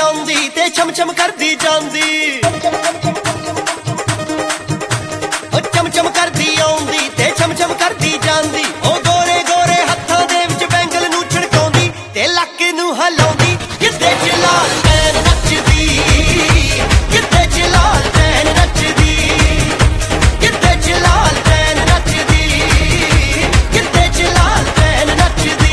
लाउंदी ते छम छम करदी जांदी, ओ चम चम करदी आउंदी ते छम छम करदी जांदी। ओ गोरे गोरे हत्थां दे विच बैंगल नूं छड़काउंदी ते लक नूं हिलाउंदी। गिद्दे च लाल टैन नचदी, गिद्दे च लाल टैन नचदी, गिद्दे च लाल टैन नचदी, गिद्दे च लाल टैन नचदी।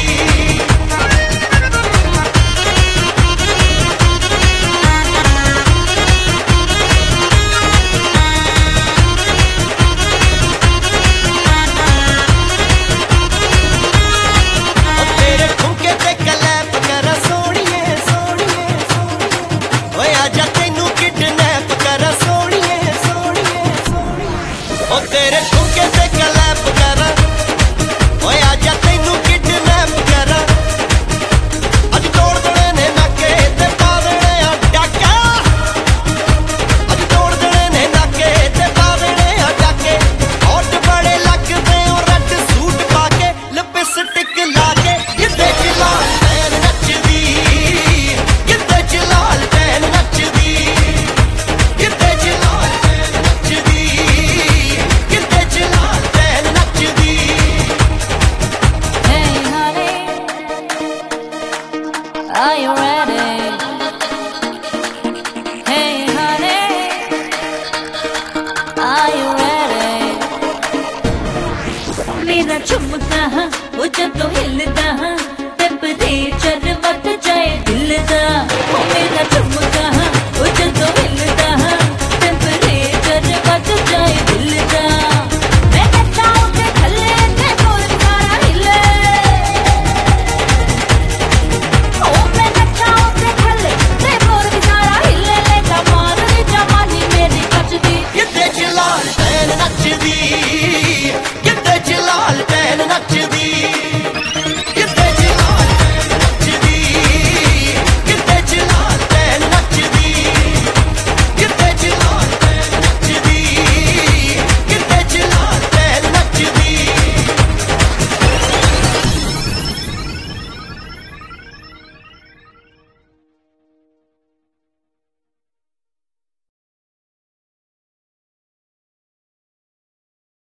ओ तेरे ठुमके ते क्लैप करा, ओए आजा तैनू किडनैप करा। अज तोड़ देने ने नाके ते पा देने आ डाका, अज तोड़ देने ने नाके ते पा देने आ डाके। होठ बड़े लगदे ओ रेड सूट पाके, लिपस्टिक लाके। गिद्दे च लाल टैन नचदी, गिद्दे च लाल टैन नचदी, गिद्दे च लाल टैन नचदी, गिद्दे च लाल टैन नचदी। Hey honey, are you ready? Hey honey, are you ready? मेरा झुमका वो जब तो हिलदा टेम्परेचर बढ़ जाए दिल दा।